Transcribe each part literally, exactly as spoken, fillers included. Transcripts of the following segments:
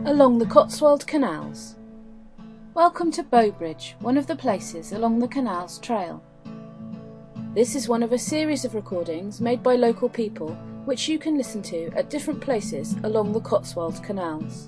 along the Cotswold Canals. Welcome to Bowbridge, one of the places along the canal's trail. This is one of a series of recordings made by local people which you can listen to at different places along the Cotswold Canals.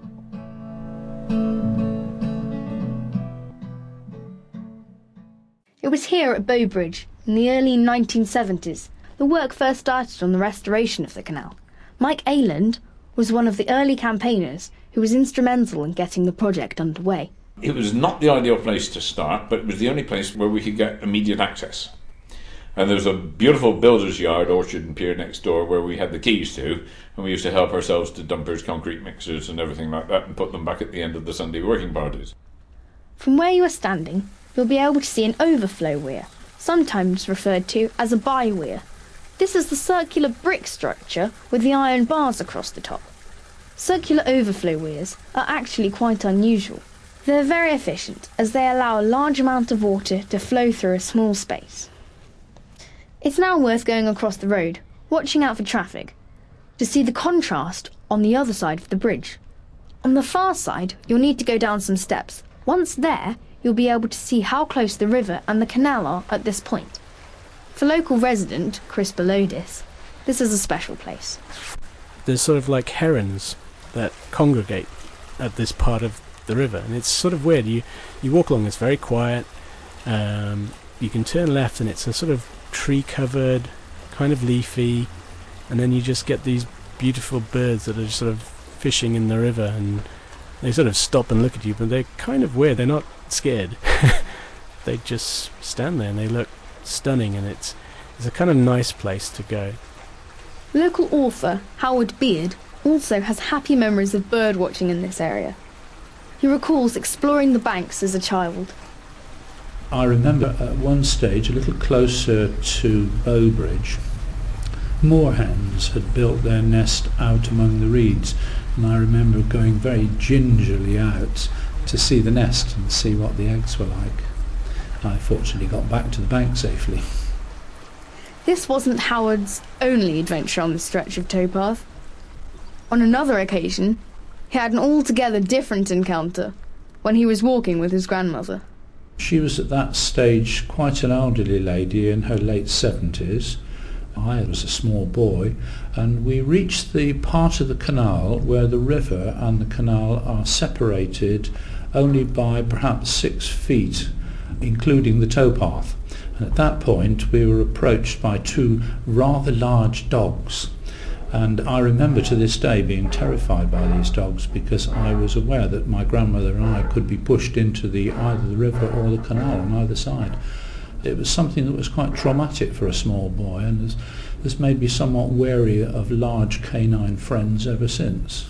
It was here at Bowbridge, in the early nineteen seventies, the work first started on the restoration of the canal. Mike Ayland was one of the early campaigners who was instrumental in getting the project underway. It was not the ideal place to start, but it was the only place where we could get immediate access. And there was a beautiful builder's yard, orchard and pier next door where we had the keys to, and we used to help ourselves to dumpers, concrete mixers and everything like that and put them back at the end of the Sunday working parties. From where you are standing, you'll be able to see an overflow weir, sometimes referred to as a by-weir. This is the circular brick structure with the iron bars across the top. Circular overflow weirs are actually quite unusual. They're very efficient as they allow a large amount of water to flow through a small space. It's now worth going across the road, watching out for traffic, to see the contrast on the other side of the bridge. On the far side, you'll need to go down some steps. Once there, you'll be able to see how close the river and the canal are at this point. For local resident Chris Belodis, this is a special place. There's sort of like herons that congregate at this part of the river, and it's sort of weird. You you walk along, it's very quiet. Um, you can turn left, and it's a sort of tree-covered, kind of leafy, and then you just get these beautiful birds that are just sort of fishing in the river, and they sort of stop and look at you, but they're kind of weird. They're not scared. They just stand there and they look stunning, and it's it's a kind of nice place to go. Local author Howard Beard also has happy memories of bird watching in this area. He recalls exploring the banks as a child. I remember at one stage, a little closer to Bowbridge, moorhens had built their nest out among the reeds, and I remember going very gingerly out to see the nest and see what the eggs were like. I fortunately got back to the bank safely. This wasn't Howard's only adventure on the stretch of towpath. On another occasion, he had an altogether different encounter when he was walking with his grandmother. She was at that stage quite an elderly lady in her late seventies. I was a small boy, and we reached the part of the canal where the river and the canal are separated only by perhaps six feet, including the towpath. And at that point we were approached by two rather large dogs, and I remember to this day being terrified by these dogs because I was aware that my grandmother and I could be pushed into the either the river or the canal on either side. It was something that was quite traumatic for a small boy, and has, has made me somewhat wary of large canine friends ever since.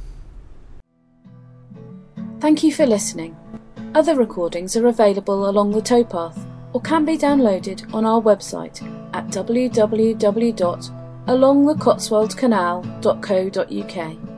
Thank you for listening. Other recordings are available along the towpath or can be downloaded on our website at w w w dot along the cotswold canal dot co dot u k.